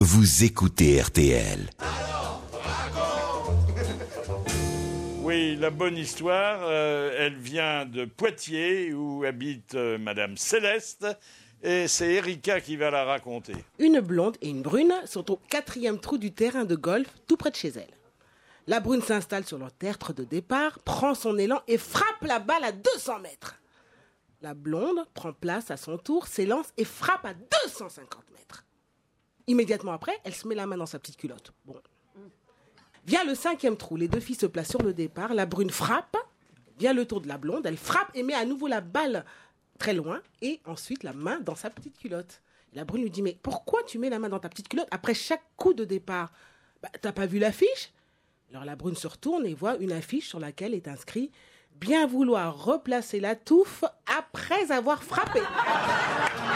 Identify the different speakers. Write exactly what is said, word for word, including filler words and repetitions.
Speaker 1: Vous écoutez R T L.
Speaker 2: Oui, la bonne histoire, euh, elle vient de Poitiers, où habite euh, Madame Céleste, et c'est Erika qui va la raconter.
Speaker 3: Une blonde et une brune sont au quatrième trou du terrain de golf, tout près de chez elle. La brune s'installe sur leur tertre de départ, prend son élan et frappe la balle à deux cents mètres. La blonde prend place à son tour, s'élance et frappe à deux cent cinquante mètres. Immédiatement après, elle se met la main dans sa petite culotte. Bon. Vient le cinquième trou, les deux filles se placent sur le départ, la brune frappe, vient le tour de la blonde, elle frappe et met à nouveau la balle très loin et ensuite la main dans sa petite culotte. La brune lui dit « Mais pourquoi tu mets la main dans ta petite culotte après chaque coup de départ ? Bah, t'as pas vu l'affiche ?» Alors la brune se retourne et voit une affiche sur laquelle est inscrit « Bien vouloir replacer la touffe après avoir frappé ».